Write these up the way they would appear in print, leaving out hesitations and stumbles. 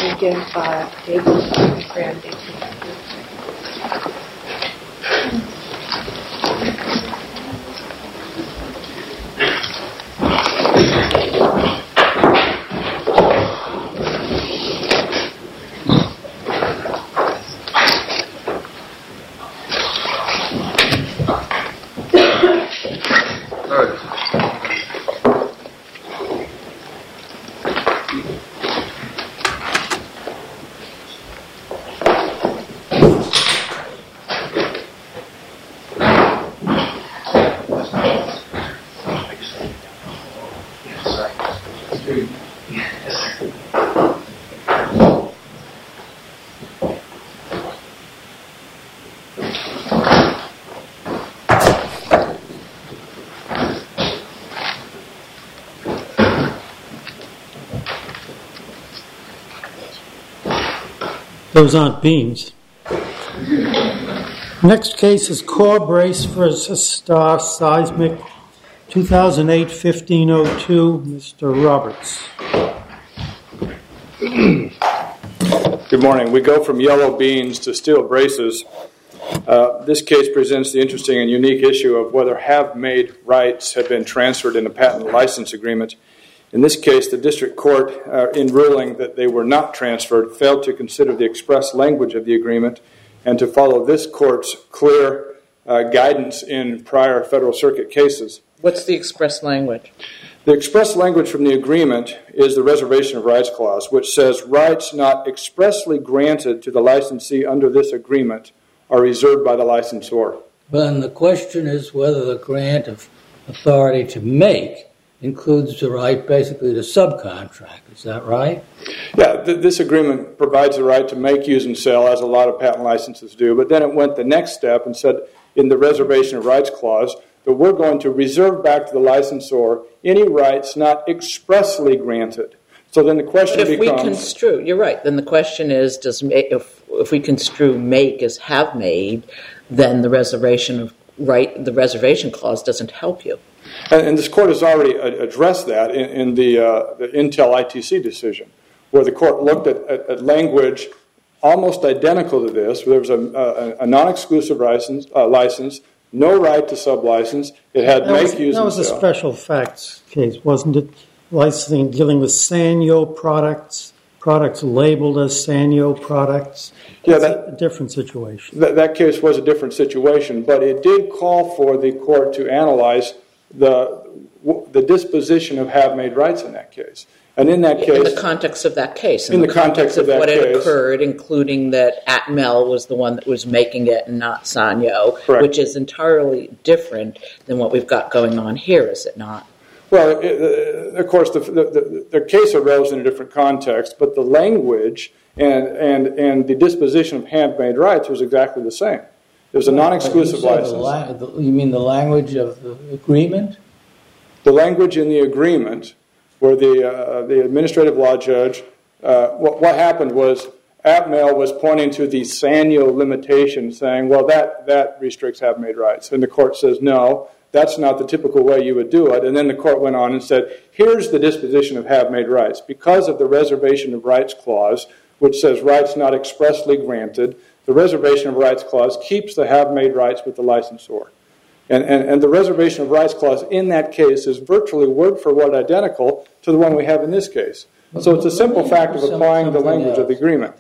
given by Davis Graham Dixon. Those aren't beans. Next case is Core Brace versus Star Seismic, 2008-1502, Mr. Roberts. Good morning. We go from yellow beans to steel braces. This case presents the interesting and unique issue of whether have-made rights have been transferred in a patent license agreement. In this case, the district court, in ruling that they were not transferred, failed to consider the express language of the agreement and to follow this court's clear guidance in prior Federal Circuit cases. What's the express language? The express language from the agreement is the Reservation of Rights Clause, which says rights not expressly granted to the licensee under this agreement are reserved by the licensor. But the question is whether the grant of authority to make includes the right basically to subcontract. Is that right? Yeah, this agreement provides the right to make, use, and sell, as a lot of patent licenses do. But then it went the next step and said in the Reservation of Rights Clause that we're going to reserve back to the licensor any rights not expressly granted. So then the question becomes... But if we construe, you're right, then the question is, if we construe make as have made, then the reservation clause doesn't help you. And this court has already addressed that in the Intel ITC decision, where the court looked at language almost identical to this. There was a non-exclusive license, no right to sublicense. It had make, use, and sell. That was a special facts case, wasn't it? Licensing dealing with Sanyo products labeled as Sanyo products. Yeah, that's a different situation. That case was a different situation, but it did call for the court to analyze the disposition of have-made rights in that case. And in that case... In the context of that case. In the context of that what case. Had occurred, including that Atmel was the one that was making it and not Sanyo, correct. Which is entirely different than what we've got going on here, is it not? Well, of course, the case arose in a different context, but the language and the disposition of have-made rights was exactly the same. It was a non-exclusive license. You mean the language of the agreement? The language in the agreement, where the administrative law judge, what happened was Atmel was pointing to the Sanyo limitation, saying, well, that restricts have-made rights. And the court says, no, that's not the typical way you would do it. And then the court went on and said, here's the disposition of have-made rights. Because of the Reservation of Rights Clause, which says rights not expressly granted, the Reservation of Rights Clause keeps the have-made rights with the licensor. And the Reservation of Rights Clause in that case is virtually word for word identical to the one we have in this case. So it's a simple fact of applying the language of the agreement.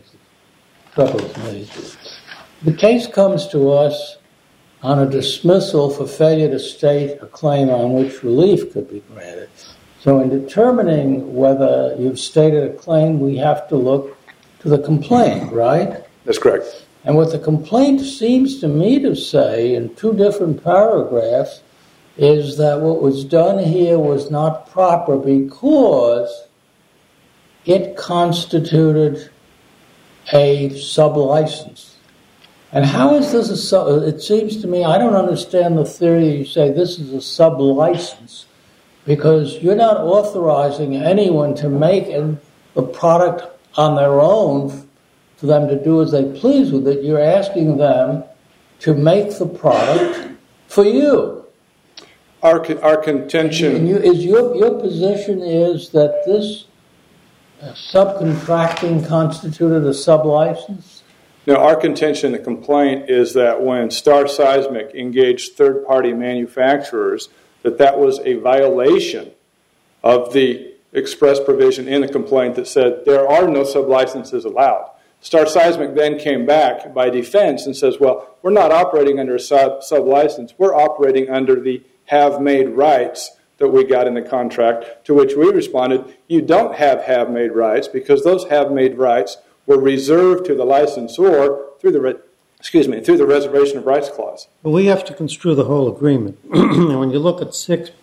The case comes to us on a dismissal for failure to state a claim on which relief could be granted. So in determining whether you've stated a claim, we have to look to the complaint, right? That's correct. And what the complaint seems to me to say in two different paragraphs is that what was done here was not proper because it constituted a sublicense. And how is this it seems to me, I don't understand the theory you say this is a sublicense because you're not authorizing anyone to make the product on their own for them to do as they please with it. You're asking them to make the product for you. Our contention... Your position is that this subcontracting constituted a sublicense? Now, our contention in the complaint is that when Star Seismic engaged third-party manufacturers, that was a violation of the express provision in the complaint that said there are no sublicenses allowed. Star Seismic then came back by defense and says, well, we're not operating under a sublicense. We're operating under the have-made rights that we got in the contract, to which we responded, you don't have-made rights because those have-made rights were reserved to the licensor through the reservation of rights clause. But we have to construe the whole agreement. And when you look at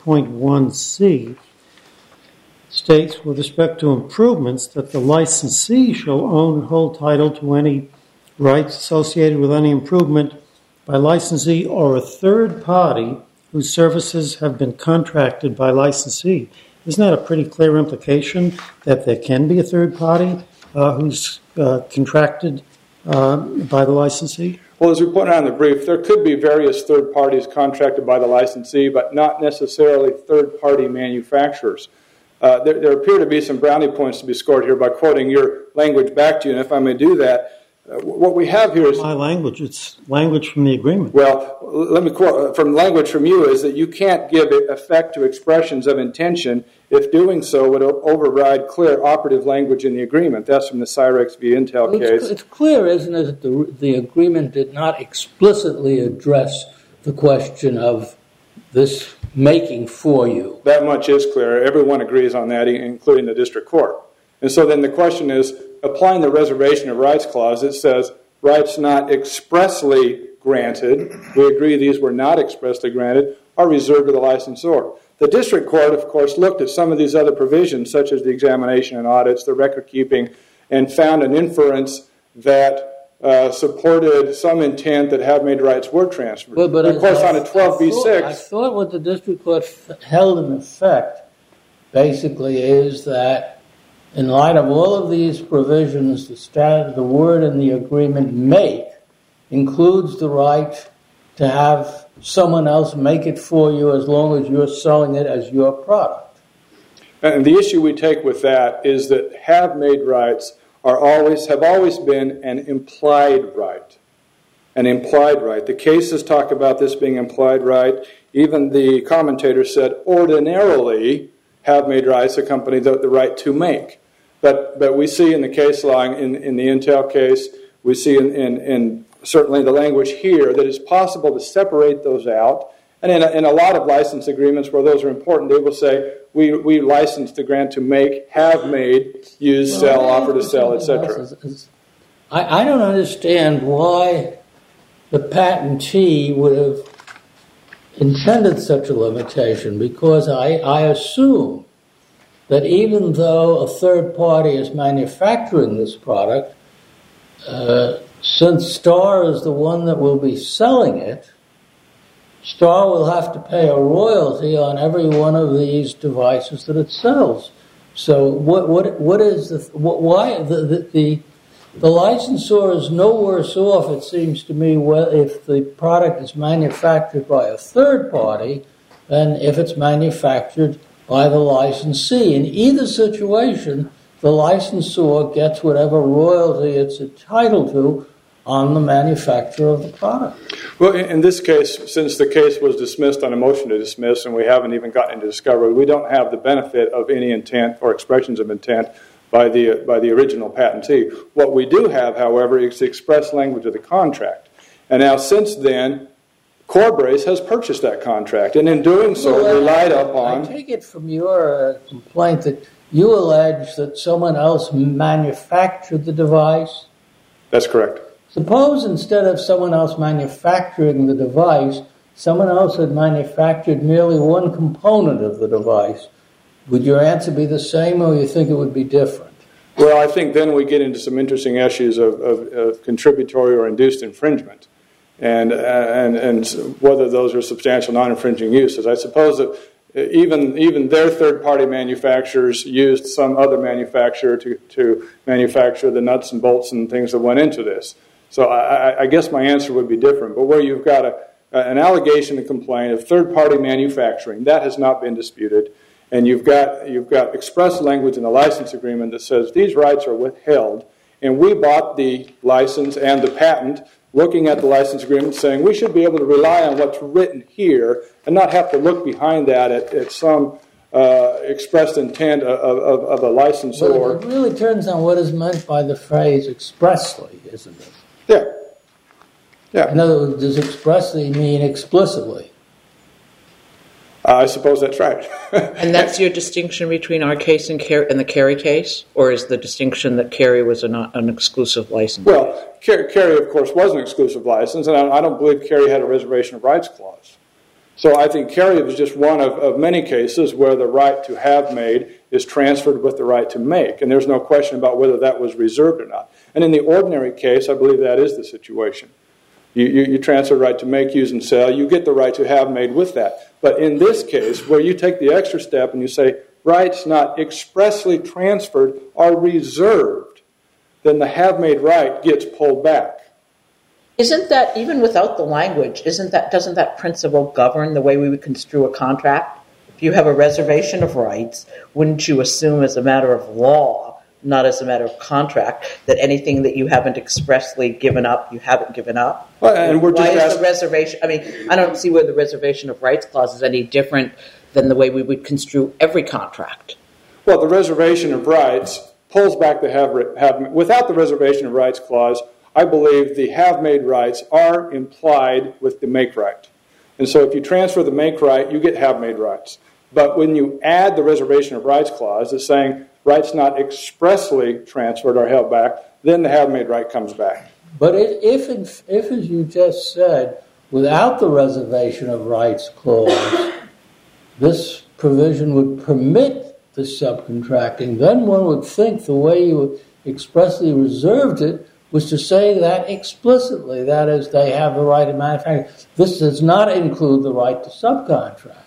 6.1c, states with respect to improvements that the licensee shall own and hold title to any rights associated with any improvement by licensee or a third party whose services have been contracted by licensee. Isn't that a pretty clear implication that there can be a third party who's contracted by the licensee? Well, as we pointed out in the brief, there could be various third parties contracted by the licensee, but not necessarily third-party manufacturers. There appear to be some brownie points to be scored here by quoting your language back to you, and if I may do that, what we have here is... My language, it's language from the agreement. Well, let me quote from language from you is that you can't give effect to expressions of intention if doing so would override clear operative language in the agreement. That's from the Cyrex v. Intel case. It's clear, isn't it, that the agreement did not explicitly address the question of this making for you. That much is clear. Everyone agrees on that, including the district court. And so then the question is, applying the reservation of rights clause, it says rights not expressly granted, we agree these were not expressly granted, are reserved to the licensor. The district court, of course, looked at some of these other provisions, such as the examination and audits, the record keeping, and found an inference that supported some intent that have-made rights were transferred. But of course, on a 12b6... I thought what the district court held in effect basically is that in light of all of these provisions, the word in the agreement make includes the right to have someone else make it for you as long as you're selling it as your product. And the issue we take with that is that have-made rights have always been an implied right. An implied right. The cases talk about this being implied right. Even the commentator said ordinarily have-made rights accompany the right to make. But we see in the case law, in the Intel case, we see in certainly the language here that it's possible to separate those out. And in a lot of license agreements where those are important, they will say, we license the grant to make, have made, use, sell, offer to sell, etc. I don't understand why the patentee would have intended such a limitation, because I assume that even though a third party is manufacturing this product, since Star is the one that will be selling it, Star will have to pay a royalty on every one of these devices that it sells. So what is why the licensor is no worse off, it seems to me, if the product is manufactured by a third party than if it's manufactured by the licensee. In either situation, the licensor gets whatever royalty it's entitled to on the manufacturer of the product. Well, in this case, since the case was dismissed on a motion to dismiss and we haven't even gotten into discovery, we don't have the benefit of any intent or expressions of intent by the original patentee. What we do have, however, is the express language of the contract. And now since then, Corbrace has purchased that contract, and in doing so, relied upon... I take it from your complaint that you allege that someone else manufactured the device? That's correct. Suppose instead of someone else manufacturing the device, someone else had manufactured merely one component of the device. Would your answer be the same, or you think it would be different? Well, I think then we get into some interesting issues of contributory or induced infringement. And whether those are substantial non-infringing uses. I suppose that even their third-party manufacturers used some other manufacturer to manufacture the nuts and bolts and things that went into this. So I guess my answer would be different. But where you've got an allegation, a complaint of third-party manufacturing, that has not been disputed. And you've got express language in the license agreement that says these rights are withheld. And we bought the license and the patent looking at the license agreement saying we should be able to rely on what's written here and not have to look behind that at some expressed intent of a licensor. But it really turns on what is meant by the phrase expressly, isn't it? Yeah. In other words, does expressly mean explicitly? I suppose that's right. And that's your distinction between our case and the Kerry case? Or is the distinction that Kerry was an exclusive license? Well, Kerry, of course, was an exclusive license, and I don't believe Kerry had a reservation of rights clause. So I think Kerry was just one of many cases where the right to have made is transferred with the right to make, and there's no question about whether that was reserved or not. And in the ordinary case, I believe that is the situation. You transfer the right to make, use, and sell. You get the right to have made with that. But in this case, where you take the extra step and you say rights not expressly transferred are reserved, then the have made right gets pulled back. Isn't that, even without the language, doesn't that principle govern the way we would construe a contract? If you have a reservation of rights, wouldn't you assume as a matter of law, not as a matter of contract, that anything that you haven't expressly given up, you haven't given up? Well, and we're Why just is the reservation, I don't see where the reservation of rights clause is any different than the way we would construe every contract. Well, the reservation of rights pulls back the have without the reservation of rights clause. I believe the have-made rights are implied with the make right. And so if you transfer the make right, you get have-made rights. But when you add the reservation of rights clause, it's saying rights not expressly transferred are held back, then the have-made right comes back. But if, as you just said, without the reservation of rights clause, this provision would permit the subcontracting, then one would think the way you expressly reserved it was to say that explicitly, that is, they have the right to manufacture. This does not include the right to subcontract.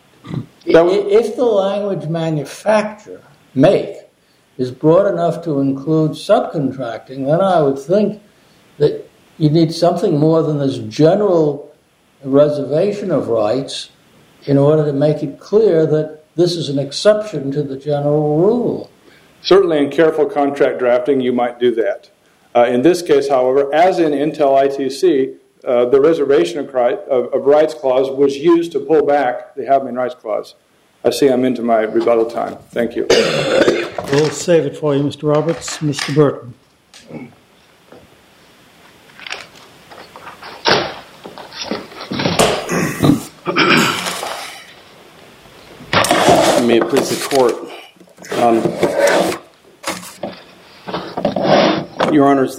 If the language manufacture, make, is broad enough to include subcontracting, then I would think that you need something more than this general reservation of rights in order to make it clear that this is an exception to the general rule. Certainly in careful contract drafting, you might do that. In this case, however, as in Intel ITC, the reservation of rights clause was used to pull back the have-made rights clause. I see I'm into my rebuttal time. Thank you. We'll save it for you, Mr. Roberts. Mr. Burton. May it please the court. Your Honors,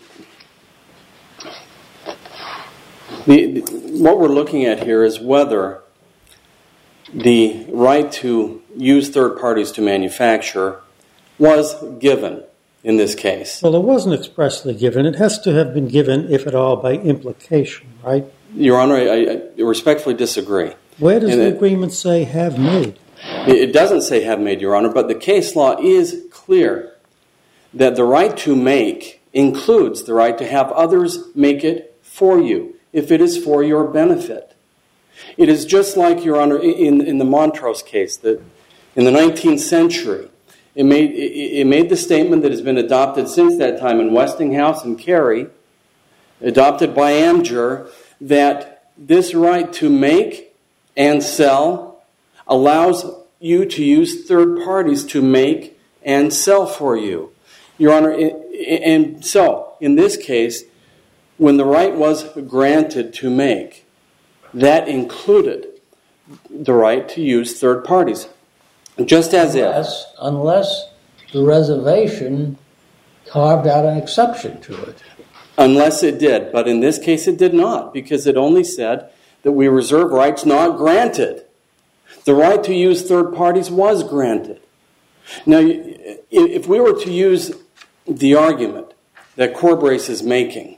what we're looking at here is whether the right to use third parties to manufacture was given in this case. Well, it wasn't expressly given. It has to have been given, if at all, by implication, right? Your Honor, I respectfully disagree. Where does the agreement say have made? It doesn't say have made, Your Honor, but the case law is clear that the right to make includes the right to have others make it for you, if it is for your benefit. It is just like, Your Honor, in the Montrose case, that in the 19th century, it made the statement that has been adopted since that time in Westinghouse and Kerry, adopted by Amger, that this right to make and sell allows you to use third parties to make and sell for you. Your Honor, and so, in this case, when the right was granted to make, that included the right to use third parties. Just as unless the reservation carved out an exception to it. Unless it did. But in this case it did not, because it only said that we reserve rights not granted. The right to use third parties was granted. Now, if we were to use the argument that Corbrace is making,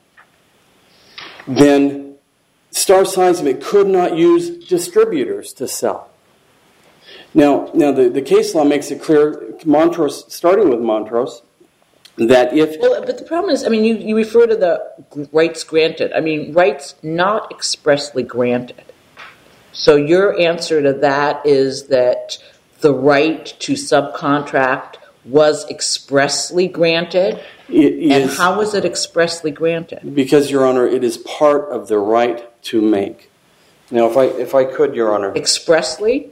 then Star Seismic could not use distributors to sell. Now the case law makes it clear, Montrose, starting with Montrose, that if... Well, but the problem is, you refer to the rights granted. Rights not expressly granted. So your answer to that is that the right to subcontract was expressly granted? And how was it expressly granted? Because, Your Honor, it is part of the right to make. Now, if I could, Your Honor. Expressly?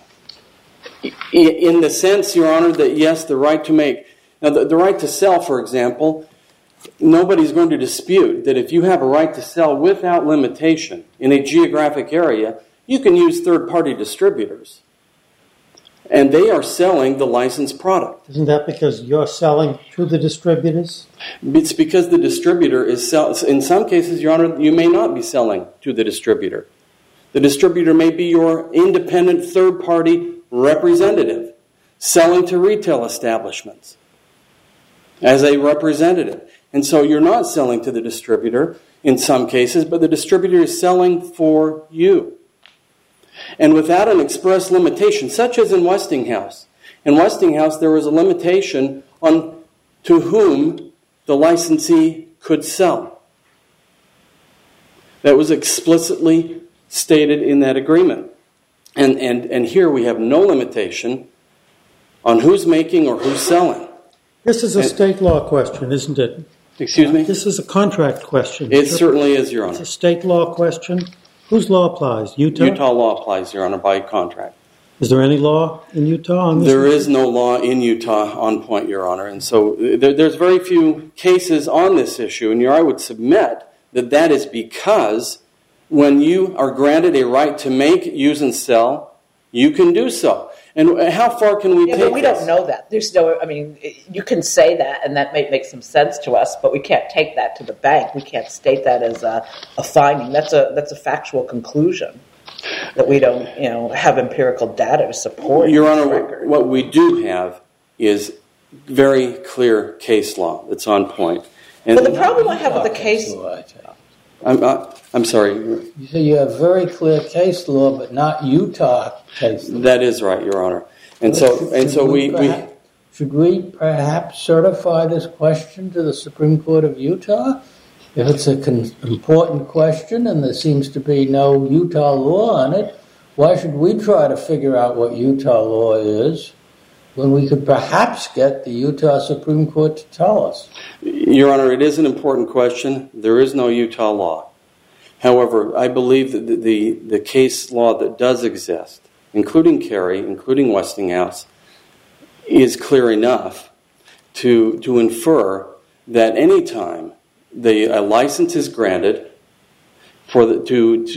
In the sense, Your Honor, that yes, the right to make. Now, the right to sell, for example, nobody's going to dispute that if you have a right to sell without limitation in a geographic area, you can use third-party distributors. And they are selling the licensed product. Isn't that because you're selling to the distributors? It's because the distributor is in some cases, Your Honor, you may not be selling to the distributor. The distributor may be your independent third-party representative selling to retail establishments as a representative. And so you're not selling to the distributor in some cases, but the distributor is selling for you. And without an express limitation, such as in Westinghouse. In Westinghouse, there was a limitation on to whom the licensee could sell. That was explicitly stated in that agreement. And here we have no limitation on who's making or who's selling. This is a state law question, isn't it? Excuse me? This is a contract question. It certainly is, Your Honor. It's a state law question. Whose law applies? Utah? Utah law applies, Your Honor, by contract. Is there any law in Utah on this? There is no law in Utah on point, Your Honor. And so there's very few cases on this issue. And I would submit that that is because when you are granted a right to make, use, and sell, you can do so. And how far can we take but we this? don't know that. There's no, I mean, you can say that, and that may make some sense to us, but we can't take that to the bank. We can't state that as a finding. That's a factual conclusion that we don't, have empirical data to support. Your Honor, what we do have is very clear case law that's on point. And the problem I have with the case... I'm sorry. You say you have very clear case law, but not Utah case law. That is right, Your Honor. And so should we perhaps certify this question to the Supreme Court of Utah? If it's an important question and there seems to be no Utah law on it, why should we try to figure out what Utah law is when we could perhaps get the Utah Supreme Court to tell us? Your Honor, it is an important question. There is no Utah law. However, I believe that the case law that does exist, including Carey, including Westinghouse, is clear enough to infer that any time a license is granted with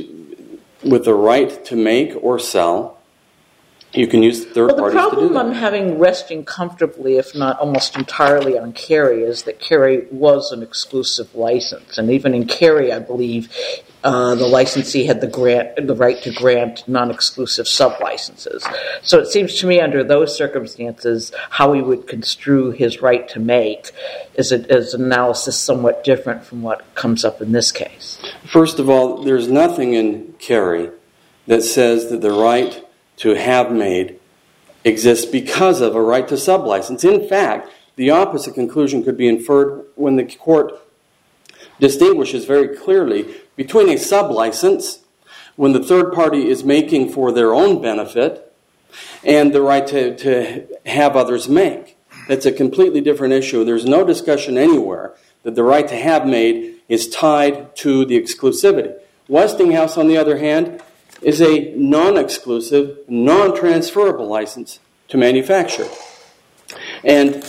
the right to make or sell, you can use third parties to do that. Well, the problem I'm having resting comfortably, if not almost entirely on Carey, is that Carey was an exclusive license. And even in Carey, I believe the licensee had the right to grant non-exclusive sub-licenses. So it seems to me under those circumstances, how we would construe his right to make is an analysis somewhat different from what comes up in this case. First of all, there's nothing in Carey that says that the right to have made exists because of a right to sub-license. In fact, the opposite conclusion could be inferred when the court distinguishes very clearly between a sub-license, when the third party is making for their own benefit, and the right to have others make. That's a completely different issue. There's no discussion anywhere that the right to have made is tied to the exclusivity. Westinghouse, on the other hand, is a non-exclusive, non-transferable license to manufacture. And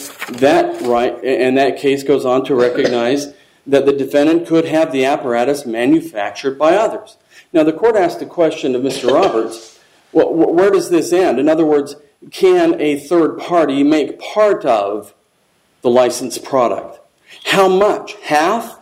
that case goes on to recognize that the defendant could have the apparatus manufactured by others. Now, the court asked the question of Mr. Roberts, well, where does this end? In other words, can a third party make part of the licensed product? How much? Half?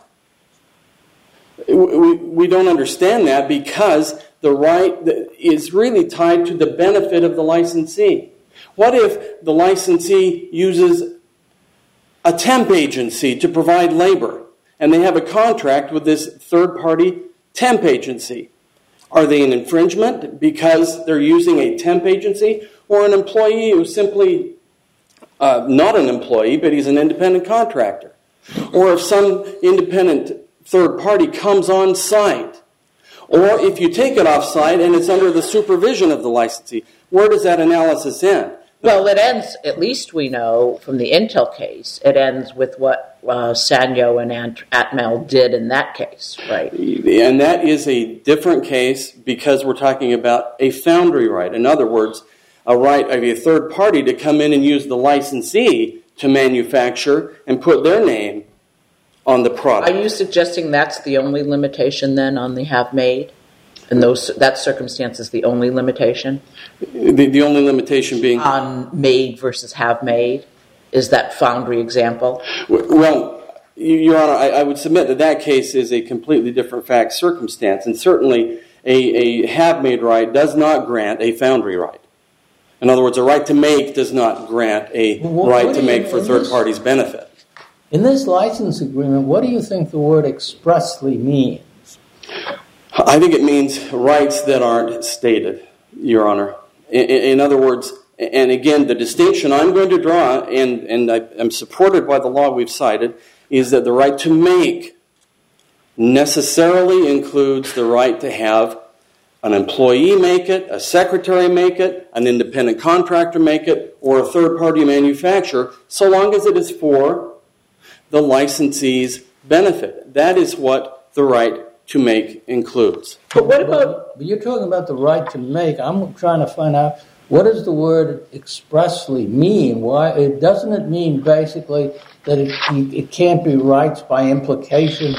We don't understand that because the right is really tied to the benefit of the licensee. What if the licensee uses a temp agency to provide labor and they have a contract with this third-party temp agency? Are they an infringement because they're using a temp agency, or an employee who's simply not an employee but he's an independent contractor? Or if some independent third party comes on site, or if you take it off site and it's under the supervision of the licensee, where does that analysis end? Well, it ends, at least we know from the Intel case, it ends with what Sanyo and Atmel did in that case, right? And that is a different case because we're talking about a foundry right. In other words, a right of a third party to come in and use the licensee to manufacture and put their name on the product. Are you suggesting that's the only limitation then on the have made? And that circumstance is the only limitation? The only limitation being? On made versus have made? Is that foundry example? Well, Your Honor, I would submit that case is a completely different fact circumstance. And certainly a have made right does not grant a foundry right. In other words, a right to make does not grant a right to make for third parties' benefit. In this license agreement, what do you think the word expressly means? I think it means rights that aren't stated, Your Honor. In other words, and again, the distinction I'm going to draw, and I'm supported by the law we've cited, is that the right to make necessarily includes the right to have an employee make it, a secretary make it, an independent contractor make it, or a third-party manufacturer, so long as it is for the licensee's benefit. That is what the right to make includes. But what about... But you're talking about the right to make. I'm trying to find out, what does the word expressly mean? Why doesn't it mean basically that it can't be rights by implication?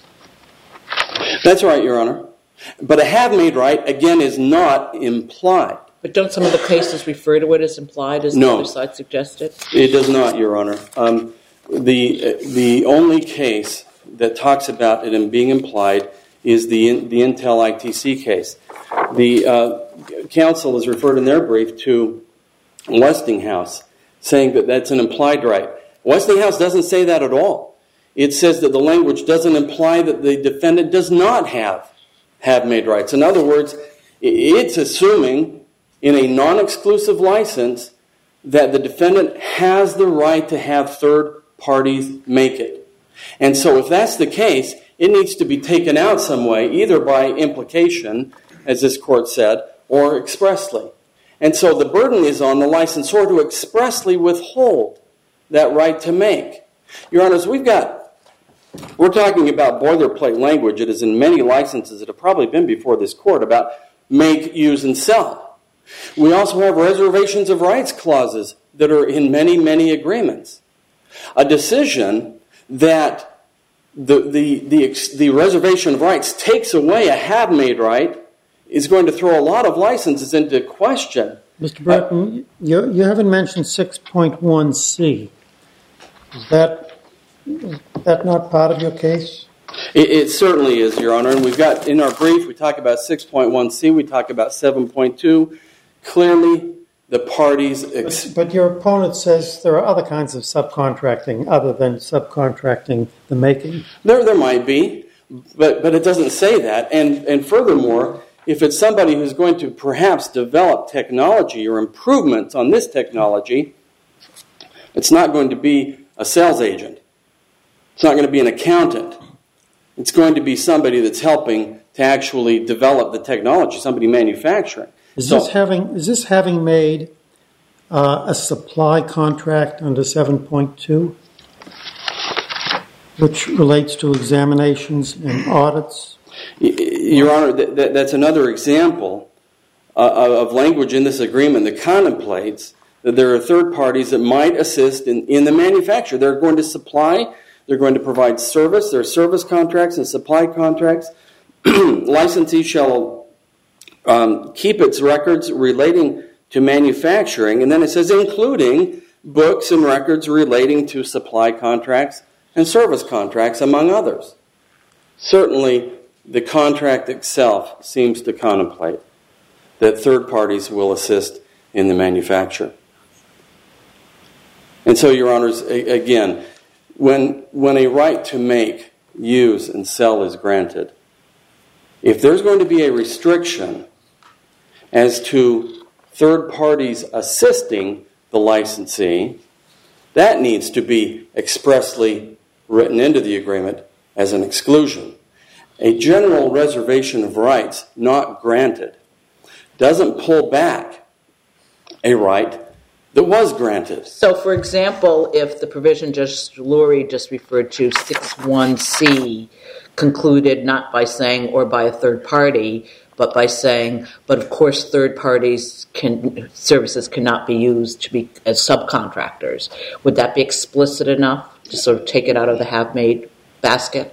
That's right, Your Honor. But a have-made right, again, is not implied. But don't some of the cases refer to it as implied, as the other side suggested? It does not, Your Honor. The only case that talks about it in being implied is the Intel ITC case. The counsel has referred in their brief to Westinghouse, saying that that's an implied right. Westinghouse doesn't say that at all. It says that the language doesn't imply that the defendant does not have made rights. In other words, it's assuming in a non-exclusive license that the defendant has the right to have third parties make it. And so if that's the case, it needs to be taken out some way, either by implication, as this court said, or expressly. And so the burden is on the licensor to expressly withhold that right to make. Your Honors, we're talking about boilerplate language. It is in many licenses that have probably been before this court about make, use, and sell. We also have reservations of rights clauses that are in many, many agreements. A decision that the reservation of rights takes away a have-made right is going to throw a lot of licenses into question. Mr. Burton, you haven't mentioned 6.1c. Is that not part of your case? It certainly is, Your Honor. And we've got, in our brief, we talk about 6.1c, we talk about 7.2. Clearly, the parties... But your opponent says there are other kinds of subcontracting other than subcontracting the making. There might be, but it doesn't say that. And furthermore, if it's somebody who's going to perhaps develop technology or improvements on this technology, it's not going to be a sales agent. It's not going to be an accountant. It's going to be somebody that's helping to actually develop the technology, somebody manufacturing. Is this having made a supply contract under 7.2, which relates to examinations and audits? Your Honor, that's another example of language in this agreement that contemplates that there are third parties that might assist in the manufacture. They're going to supply, they're going to provide service. There are service contracts and supply contracts. Licensee shall keep its records relating to manufacturing, and then it says including books and records relating to supply contracts and service contracts, among others. Certainly, the contract itself seems to contemplate that third parties will assist in the manufacture. And so, Your Honors, again, when a right to make, use, and sell is granted, if there's going to be a restriction as to third parties assisting the licensee, that needs to be expressly written into the agreement as an exclusion. A general reservation of rights not granted doesn't pull back a right that was granted. So, for example, if the provision Judge Lurie just referred to, 6.1c, concluded not by saying or by a third party, but by saying, but of course third parties services cannot be used to be as subcontractors. Would that be explicit enough to sort of take it out of the have-made basket?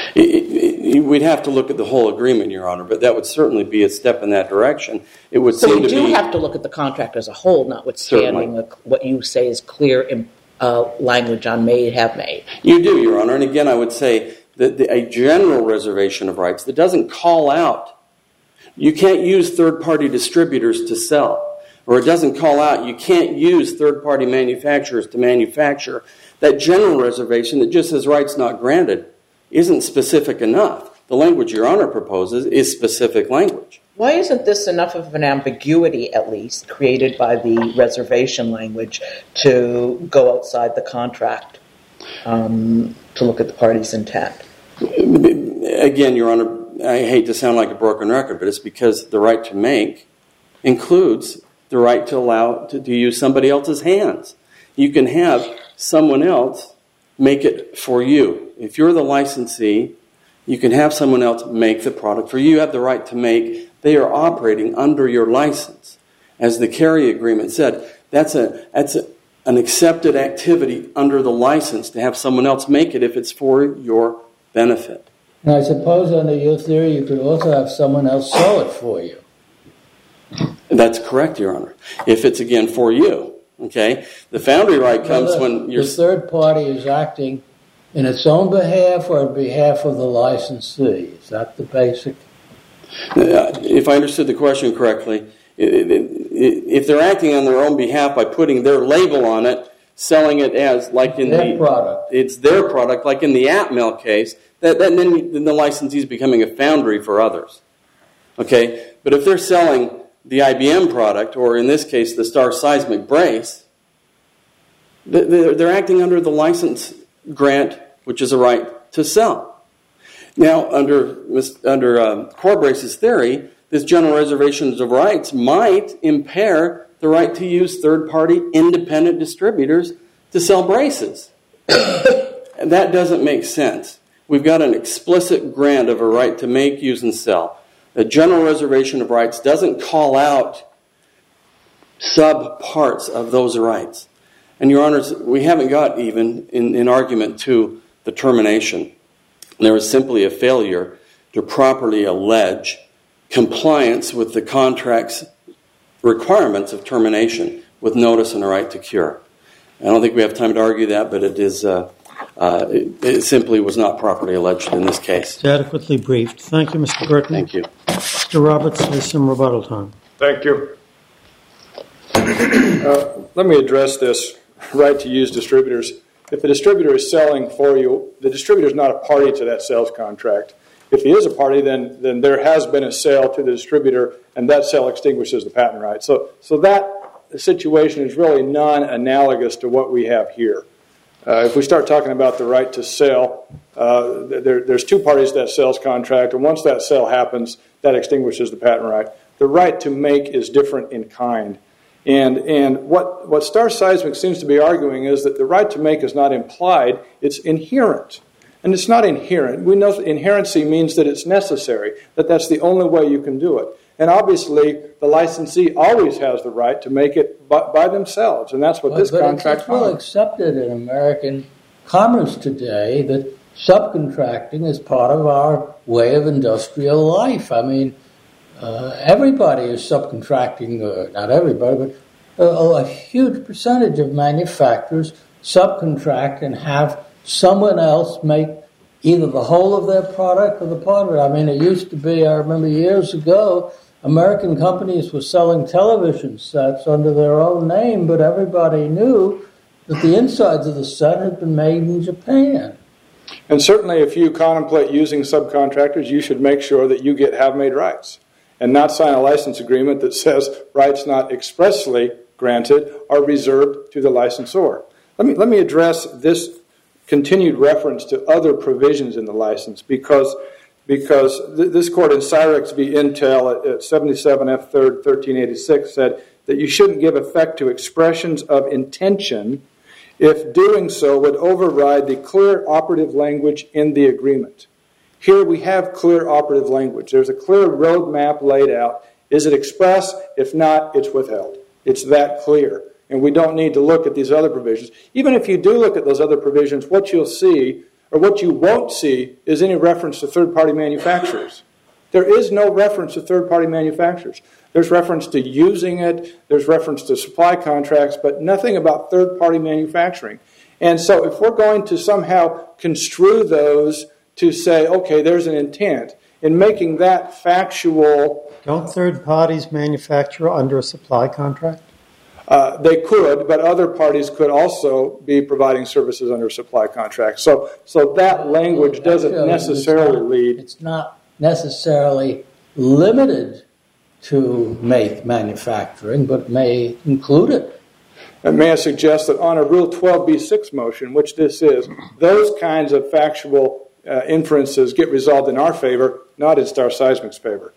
We'd have to look at the whole agreement, Your Honor, but that would certainly be a step in that direction. It would so seem we to do be, have to look at the contract as a whole, notwithstanding what you say is clear language on made, have made. You do, Your Honor, and again I would say that a general reservation of rights that doesn't call out, you can't use third-party distributors to sell, or it doesn't call out, you can't use third-party manufacturers to manufacture. That general reservation that just says rights not granted isn't specific enough. The language Your Honor proposes is specific language. Why isn't this enough of an ambiguity, at least, created by the reservation language to go outside the contract to look at the party's intent? Again, Your Honor, I hate to sound like a broken record, but it's because the right to make includes the right to allow to use somebody else's hands. You can have someone else make it for you. If you're the licensee, you can have someone else make the product for you. You have the right to make. They are operating under your license. As the Kerry Agreement said, that's an accepted activity under the license to have someone else make it if it's for your benefit. And I suppose under your theory you could also have someone else sell it for you. That's correct, Your Honor. If it's, again, for you. Okay? The foundry right comes when you're... The third party is acting in its own behalf or on behalf of the licensee. Is that the basic? If I understood the question correctly, if they're acting on their own behalf by putting their label on it, selling it as like in their product. It's their product, like in the Atmel case, then the licensee is becoming a foundry for others. Okay? But if they're selling the IBM product, or in this case the Star Seismic brace, they're acting under the license grant, which is a right to sell. Now, under Corbrace's theory, this general reservations of rights might impair the right to use third-party independent distributors to sell braces. And that doesn't make sense. We've got an explicit grant of a right to make, use, and sell. The general reservation of rights doesn't call out sub-parts of those rights. And, Your Honors, we haven't got even in argument to the termination. There was simply a failure to properly allege compliance with the contract's requirements of termination with notice and a right to cure. I don't think we have time to argue that, but it simply was not properly alleged in this case. It's adequately briefed. Thank you, Mr. Burton. Thank you. Mr. Roberts has some rebuttal time. Thank you. Let me address this right to use distributors. If the distributor is selling for you, the distributor is not a party to that sales contract. If he is a party, then there has been a sale to the distributor, and that sale extinguishes the patent right. So that situation is really non-analogous to what we have here. If we start talking about the right to sell, there's two parties to that sales contract, and once that sale happens, that extinguishes the patent right. The right to make is different in kind. And what Star Seismic seems to be arguing is that the right to make is not implied, it's inherent. And it's not inherent. We know that inherency means that it's necessary, that that's the only way you can do it. And obviously, the licensee always has the right to make it by themselves, and that's what this contract It's well accepted in American commerce today that subcontracting is part of our way of industrial life. I mean, everybody is subcontracting, not everybody, but a huge percentage of manufacturers subcontract and have someone else make either the whole of their product or the part of it. I mean, it used to be, I remember years ago, American companies were selling television sets under their own name, but everybody knew that the insides of the set had been made in Japan. And certainly if you contemplate using subcontractors, you should make sure that you have-made rights and not sign a license agreement that says rights not expressly granted are reserved to the licensor. Let me address this continued reference to other provisions in the license because this court in Cyrex v. Intel at 77 F. 3rd, 1386 said, that you shouldn't give effect to expressions of intention if doing so would override the clear operative language in the agreement. Here we have clear operative language. There's a clear roadmap laid out. Is it express? If not, it's withheld. It's that clear. And we don't need to look at these other provisions. Even if you do look at those other provisions, what you'll see, or what you won't see, is any reference to third-party manufacturers. There is no reference to third-party manufacturers. There's reference to using it. There's reference to supply contracts, but nothing about third-party manufacturing. And so if we're going to somehow construe those to say, okay, there's an intent, in making that factual... Don't third parties manufacture under a supply contract? They could, but other parties could also be providing services under a supply contract. So that language doesn't necessarily lead... It's not necessarily limited to make manufacturing, but may include it. And may I suggest that on a Rule 12b-6 motion, which this is, those kinds of factual inferences get resolved in our favor, not in Star Seismic's favor.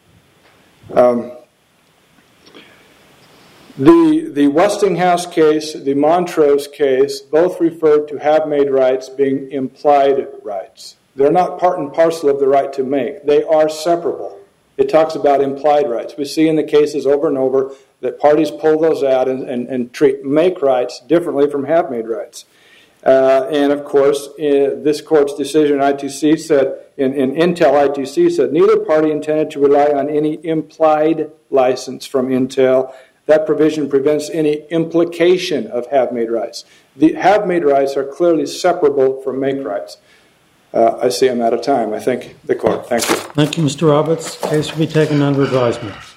The Westinghouse case, the Montrose case, both referred to have-made rights being implied rights. They're not part and parcel of the right to make. They are separable. It talks about implied rights. We see in the cases over and over that parties pull those out and treat make rights differently from have-made rights. And of course, this court's decision in ITC said, in Intel ITC said, neither party intended to rely on any implied license from Intel. That provision prevents any implication of have-made rights. The have-made rights are clearly separable from make rights. I see I'm out of time. I thank the court. Thank you. Thank you, Mr. Roberts. The case will be taken under advisement.